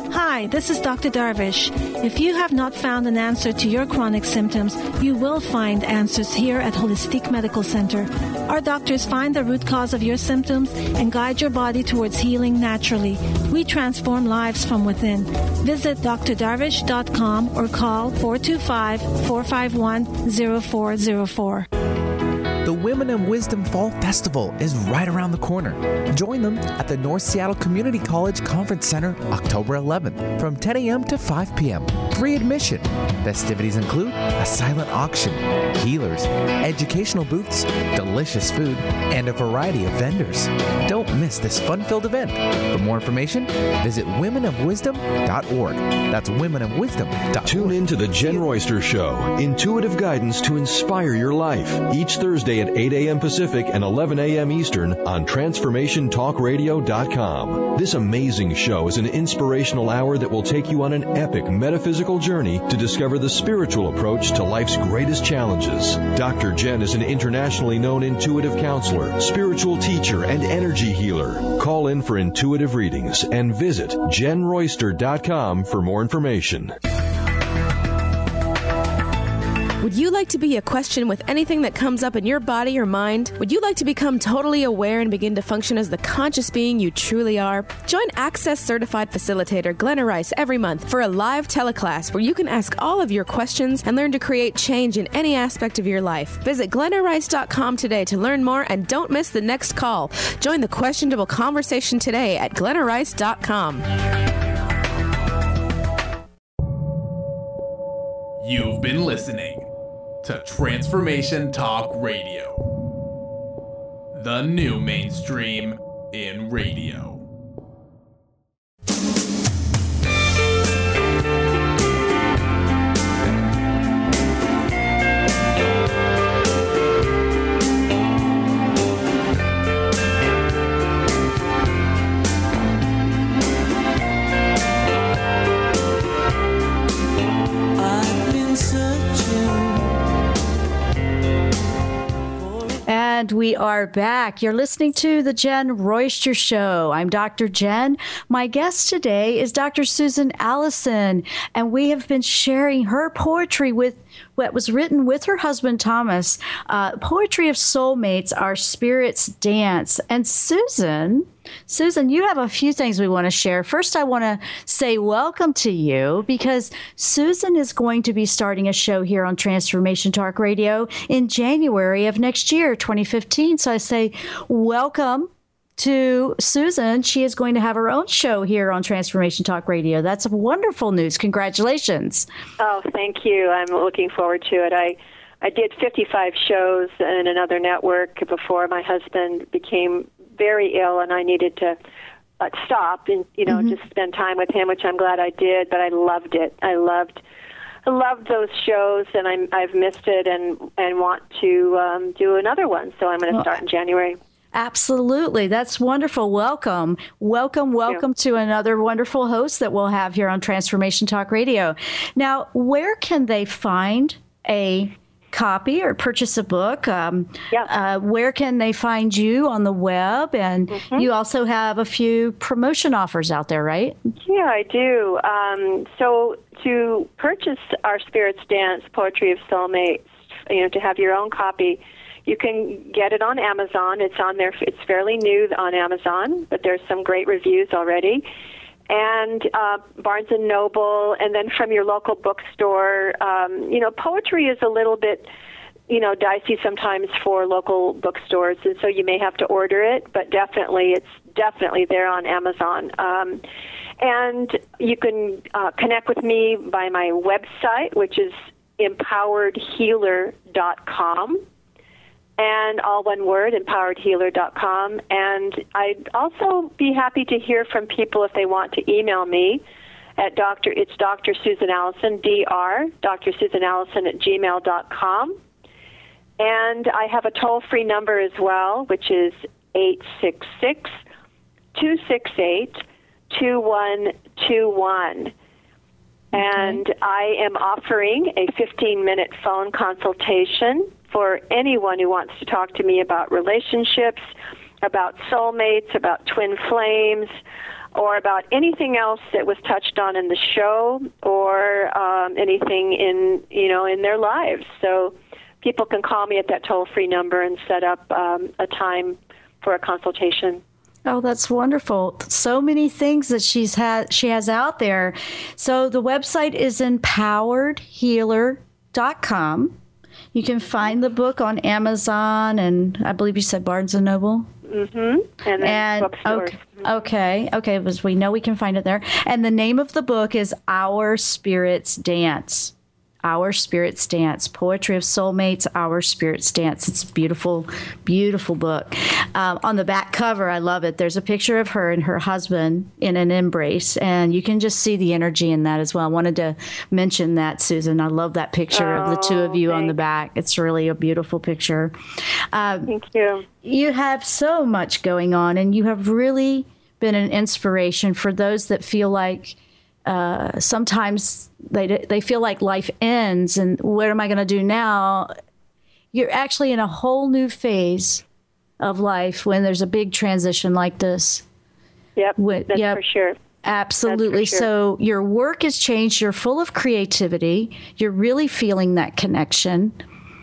Hi, this is Doctor Darvish. If you have not found an answer to your chronic symptoms, you will find answers here at Holistic Medical Center. Our doctors find the root cause of your symptoms and guide your body towards healing naturally. We transform lives from within. Visit d r darvish dot com or call four two five, four five one, zero four zero four. The Women of Wisdom Fall Festival is right around the corner. Join them at the North Seattle Community College Conference Center October eleventh from ten a.m. to five p.m. Free admission. Festivities include a silent auction, healers, educational booths, delicious food, and a variety of vendors. Don't miss this fun-filled event. For more information, visit women of wisdom dot org. That's women of wisdom dot org. Tune in to The Jen Royster Show, intuitive guidance to inspire your life. Each Thursday at eight a.m. Pacific and eleven a.m. Eastern on transformation talk radio dot com. This amazing show is an inspirational hour that will take you on an epic metaphysical journey to discover the spiritual approach to life's greatest challenges. Doctor Jen is an internationally known intuitive counselor, spiritual teacher, and energy healer. Call in for intuitive readings and visit jen royster dot com for more information. Would you like to be a question with anything that comes up in your body or mind? Would you like to become totally aware and begin to function as the conscious being you truly are? Join Access Certified Facilitator Glenna Rice every month for a live teleclass where you can ask all of your questions and learn to create change in any aspect of your life. Visit glenna rice dot com today to learn more and don't miss the next call. Join the questionable conversation today at glenna rice dot com. You've been listening to Transformation Talk Radio, the new mainstream in radio. And we are back. You're listening to The Jen Royster Show. I'm Doctor Jen. My guest today is Doctor Susan Allison, and we have been sharing her poetry with what was written with her husband, Thomas. Uh, Poetry of Soulmates, Our Spirits Dance. And Susan, Susan, you have a few things we want to share. First, I want to say welcome to you because Susan is going to be starting a show here on Transformation Talk Radio in January of next year, twenty fifteen. So I say welcome to Susan. She is going to have her own show here on Transformation Talk Radio. That's wonderful news. Congratulations. Oh, thank you. I'm looking forward to it. I, I did fifty-five shows in another network before my husband became very ill and I needed to uh, stop and, you know, mm-hmm. just spend time with him, which I'm glad I did, but I loved it. I loved I loved those shows, and I'm, I've missed it and, and want to um, do another one. So I'm going to well, start in January. Absolutely. That's wonderful. Welcome. Welcome, welcome to another wonderful host that we'll have here on Transformation Talk Radio. Now, where can they find a copy or purchase a book? Um, yeah. uh, where can they find you on the web? And mm-hmm. you also have a few promotion offers out there, right? Yeah, I do. Um, so to purchase Our Spirits Dance, Poetry of Soulmates, you know, to have your own copy, you can get it on Amazon. It's on there. It's fairly new on Amazon, but there's some great reviews already. And uh, Barnes and Noble, and then from your local bookstore. Um, you know, poetry is a little bit, you know, dicey sometimes for local bookstores, and so you may have to order it. But definitely, it's definitely there on Amazon. Um, and you can uh, connect with me by my website, which is empowered healer dot com. And all one word, empowered healer dot com. And I'd also be happy to hear from people if they want to email me at Doctor It's Doctor Susan Allison, D R, Doctor Susan Allison at gmail dot com. And I have a toll-free number as well, which is eight six six, two six eight, two one two one. And I am offering a fifteen-minute phone consultation for anyone who wants to talk to me about relationships, about soulmates, about twin flames, or about anything else that was touched on in the show, or um, anything in you know in their lives. So people can call me at that toll-free number and set up um, a time for a consultation. Oh, that's wonderful. So many things that she's had she has out there. So the website is empowered healer dot com. You can find the book on Amazon and I believe you said Barnes and Noble. Mm-hmm. And then and bookstores. okay, okay, okay, because we know we can find it there. And the name of the book is Our Spirits Dance. Our Spirits Dance, Poetry of Soulmates, Our Spirits Dance. It's a beautiful, beautiful book. Um, on the back cover, I love it. There's a picture of her and her husband in an embrace, and you can just see the energy in that as well. I wanted to mention that, Susan. I love that picture oh, of the two of you thanks. on the back. It's really a beautiful picture. Um, Thank you. You have so much going on, and you have really been an inspiration for those that feel like uh, sometimes they they feel like life ends and what am I going to do now? You're actually in a whole new phase of life when there's a big transition like this. Yep, when, that's yep, for sure. Absolutely. That's for sure. So your work has changed. You're full of creativity. You're really feeling that connection.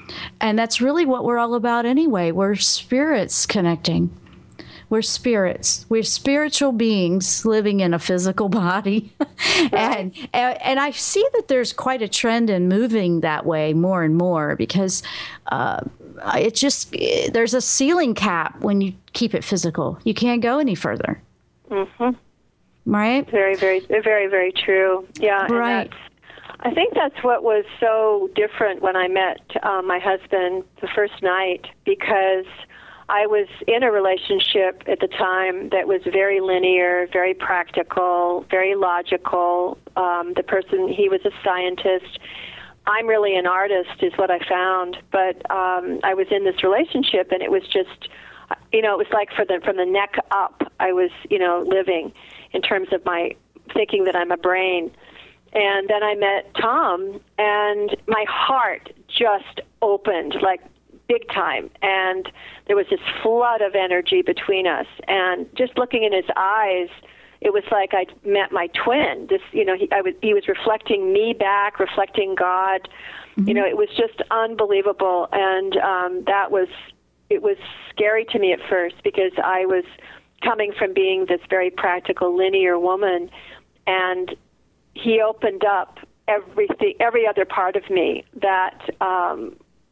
And that's really what we're all about anyway. We're spirits connecting. We're spirits. We're spiritual beings living in a physical body. and, and and I see that there's quite a trend in moving that way more and more because uh, it just, there's a ceiling cap when you keep it physical. You can't go any further. Mm-hmm. Right? Very, very, very, very true. Yeah. Right. And that's, I think that's what was so different when I met uh, my husband the first night, because I was in a relationship at the time that was very linear, very practical, very logical. Um, the person, he was a scientist. I'm really an artist is what I found. But um, I was in this relationship, and it was just, you know, it was like for the, from the neck up, I was, you know, living in terms of my thinking that I'm a brain. And then I met Tom, and my heart just opened, like, big time, and there was this flood of energy between us, and just looking in his eyes, it was like I'd met my twin. This, you know, he, I was, he was reflecting me back, reflecting God. Mm-hmm. You know, it was just unbelievable, and um, that was, it was scary to me at first because I was coming from being this very practical, linear woman, and he opened up everything, every other part of me that. Um,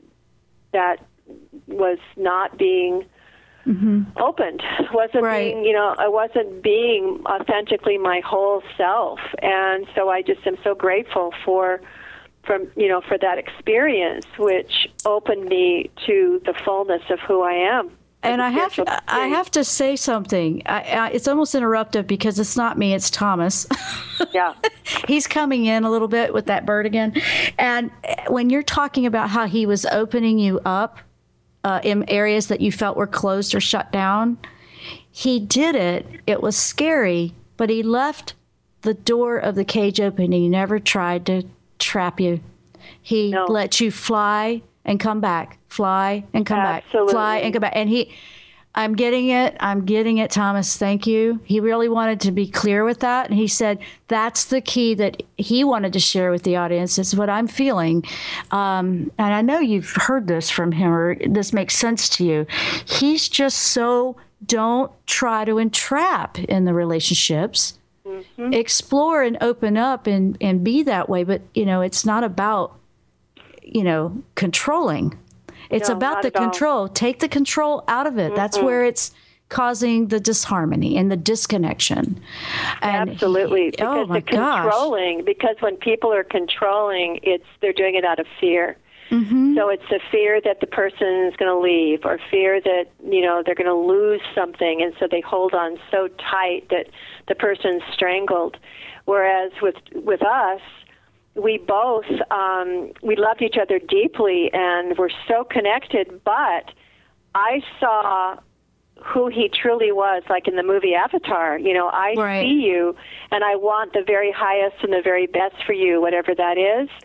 that was not being mm-hmm. opened, wasn't right. being, you know, I wasn't being authentically my whole self. And so I just am so grateful for, from, you know, for that experience, which opened me to the fullness of who I am. And I have to, I have to say something. I, I, it's almost interruptive because it's not me, it's Thomas. Yeah. He's coming in a little bit with that bird again. And when you're talking about how he was opening you up uh, in areas that you felt were closed or shut down, he did it. It was scary, but he left the door of the cage open. He never tried to trap you. He no. let you fly and come back, fly and come Absolutely. back, fly and come back. And he, I'm getting it. I'm getting it, Thomas. Thank you. He really wanted to be clear with that. And he said, that's the key that he wanted to share with the audience. Is what I'm feeling. Um, and I know you've heard this from him, or this makes sense to you. He's just so, don't try to entrap in the relationships. Mm-hmm. Explore and open up and, and be that way. But, you know, it's not about, you know, controlling. It's no, about the control. All. Take the control out of it. Mm-hmm. That's where it's causing the disharmony and the disconnection. And Absolutely. He, because oh my the controlling, gosh. Because when people are controlling, it's they're doing it out of fear. Mm-hmm. So it's the fear that the person is going to leave, or fear that, you know, they're going to lose something, and so they hold on so tight that the person's strangled. Whereas with with us, we both, um, we loved each other deeply and were so connected, but I saw who he truly was, like in the movie Avatar. You know, I right. see you, and I want the very highest and the very best for you, whatever that is.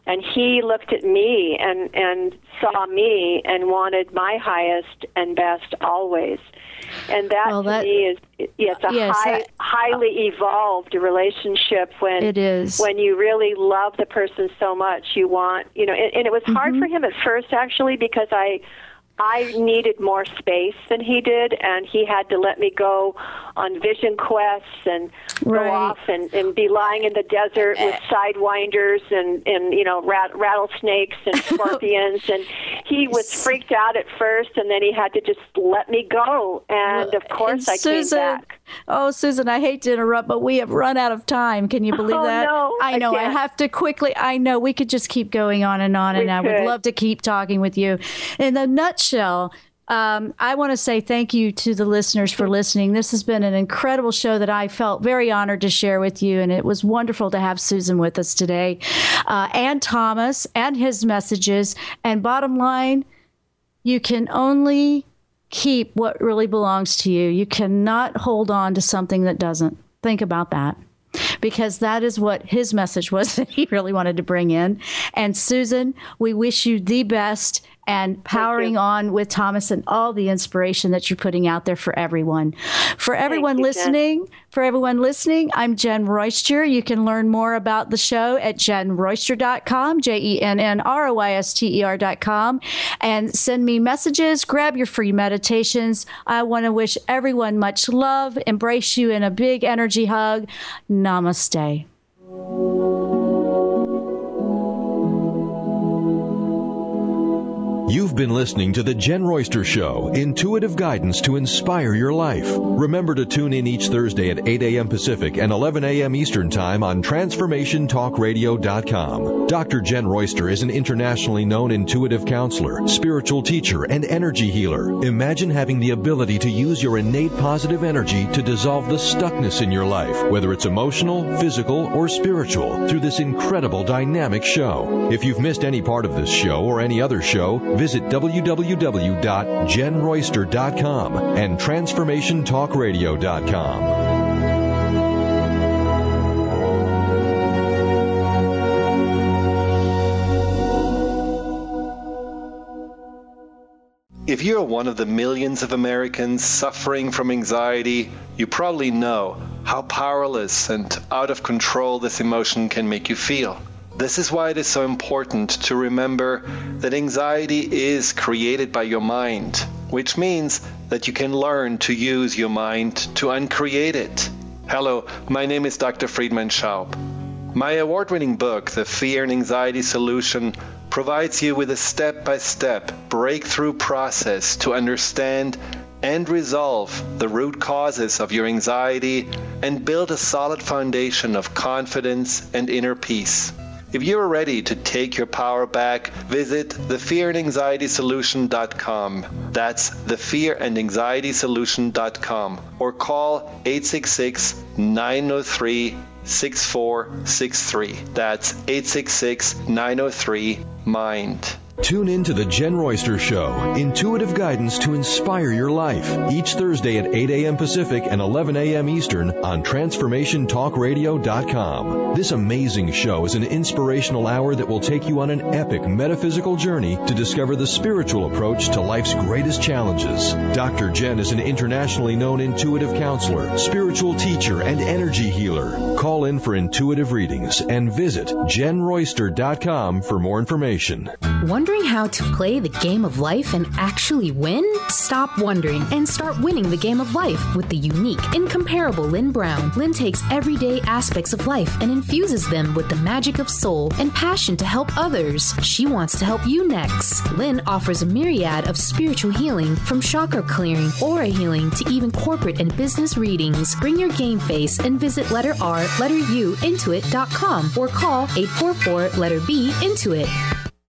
and he looked at me and, and saw me and wanted my highest and best always. And that, well, that to me is it's a yes, high, that, highly evolved relationship when it is. when you really love the person so much you want, you know, and, and it was hard mm-hmm. for him at first actually because I I needed more space than he did, and he had to let me go on vision quests and right. go off and, and be lying in the desert with sidewinders and, and you know, rat, rattlesnakes and scorpions. And he was freaked out at first, and then he had to just let me go. And, of course, and I Susan, came back. Oh, Susan, I hate to interrupt, but we have run out of time. Can you believe oh, that? No, I know. I, I have to quickly. I know. We could just keep going on and on, we and I could. would love to keep talking with you. In a nutshell, um, I want to say thank you to the listeners for listening. This has been an incredible show that I felt very honored to share with you, and it was wonderful to have Susan with us today, uh, and Thomas and his messages. And bottom line, you can only keep what really belongs to you. You cannot hold on to something that doesn't. Think about that, because that is what his message was that he really wanted to bring in. And Susan, we wish you the best and powering on with Thomas and all the inspiration that you're putting out there for everyone. For everyone you, listening, Jen. for everyone listening, I'm Jen Royster. You can learn more about the show at jen royster dot com, J E N N R O Y S T E R dot com, and send me messages, grab your free meditations. I want to wish everyone much love, embrace you in a big energy hug. Namaste. You've been listening to The Jen Royster Show, intuitive guidance to inspire your life. Remember to tune in each Thursday at eight a.m. Pacific and eleven a.m. Eastern Time on transformation talk radio dot com. Doctor Jen Royster is an internationally known intuitive counselor, spiritual teacher, and energy healer. Imagine having the ability to use your innate positive energy to dissolve the stuckness in your life, whether it's emotional, physical, or spiritual, through this incredible dynamic show. If you've missed any part of this show or any other show, visit w w w dot jen royster dot com and transformation talk radio dot com. If you're one of the millions of Americans suffering from anxiety, you probably know how powerless and out of control this emotion can make you feel. This is why it is so important to remember that anxiety is created by your mind, which means that you can learn to use your mind to uncreate it. Hello, my name is Doctor Friedemann Schaub. My award-winning book, The Fear and Anxiety Solution, provides you with a step-by-step breakthrough process to understand and resolve the root causes of your anxiety and build a solid foundation of confidence and inner peace. If you are ready to take your power back, visit the fear and anxiety solution dot com. That's the fear and anxiety solution dot com, or call eight six six, nine zero three, six four six three. That's eight six six, nine zero three, MIND. Tune in to The Jen Royster Show, intuitive guidance to inspire your life, each Thursday at eight a.m. Pacific and eleven a.m. Eastern on transformation talk radio dot com. This amazing show is an inspirational hour that will take you on an epic metaphysical journey to discover the spiritual approach to life's greatest challenges. Doctor Jen is an internationally known intuitive counselor, spiritual teacher, and energy healer. Call in for intuitive readings and visit jen royster dot com for more information. Wondering how to play the game of life and actually win? Stop wondering and start winning the game of life with the unique, incomparable Lynn Brown. Lynn takes everyday aspects of life and infuses them with the magic of soul and passion to help others. She wants to help you next. Lynn offers a myriad of spiritual healing, from chakra clearing, aura healing, to even corporate and business readings. Bring your game face and visit letter R, letter U, intuit dot com or call eight four four, letter B, Intuit.